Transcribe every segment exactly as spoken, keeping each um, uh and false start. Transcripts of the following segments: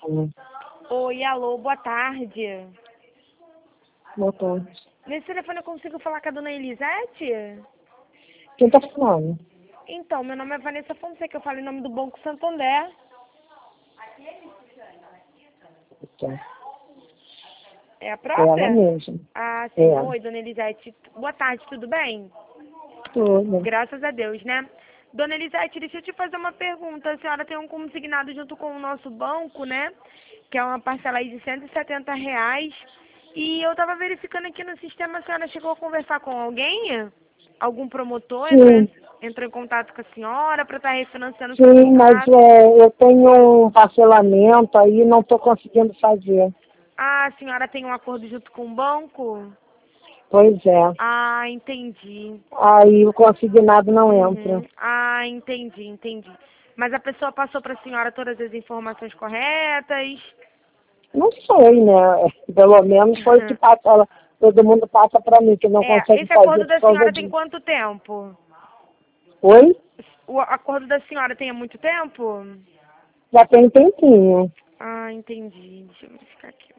Hum. Oi, alô, boa tarde. Boa tarde. Nesse telefone eu consigo falar com a dona Elisete? Quem tá falando? Então, meu nome é Vanessa Fonseca, eu falo em nome do Banco Santander. Tá. É a Ela própria? mesmo. Ah, sim. É. Oi, dona Elisete. Boa tarde, tudo bem? Tudo. Graças a Deus, né? Dona Elisete, deixa eu te fazer uma pergunta. A senhora tem um consignado junto com o nosso banco, né? Que é uma parcela aí de cento e setenta reais. E eu tava verificando aqui no sistema, a senhora chegou a conversar com alguém? Algum promotor entrou em, Sim, entrou em contato com a senhora para estar refinanciando o seu sim, mas contrato? é, eu tenho um parcelamento aí e não estou conseguindo fazer. Ah, a senhora tem um acordo junto com o banco? Pois é. Ah, entendi. Aí o consignado não entra. Uhum. Ah, entendi, entendi. Mas a pessoa passou para a senhora todas as informações corretas? Não sei, né? Pelo menos foi o que passa, ela, todo mundo passa para mim, que não É, consegue esse fazer acordo por da causa senhora tem disso. quanto tempo? Oi? O acordo da senhora tem há muito tempo? Já tem um tempinho. Ah, entendi. Deixa eu verificar aqui.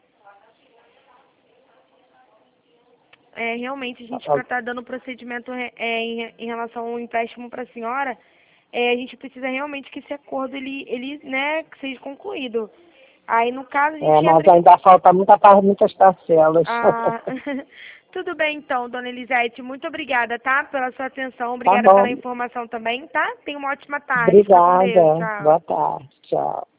É, realmente, a gente, para estar dando procedimento é, em, em relação ao empréstimo para a senhora, é, a gente precisa realmente que esse acordo, ele, ele, né, que seja concluído. Aí, no caso, a É, gente mas entra em... ainda falta muita, par- muitas parcelas. Ah, tudo bem, então, dona Elisete. Muito obrigada, tá? Pela sua atenção. Tá Obrigada pela bom. informação também, tá? Tenha uma ótima tarde. Fica com Deus. Obrigada. Tchau. Boa tarde. Tchau.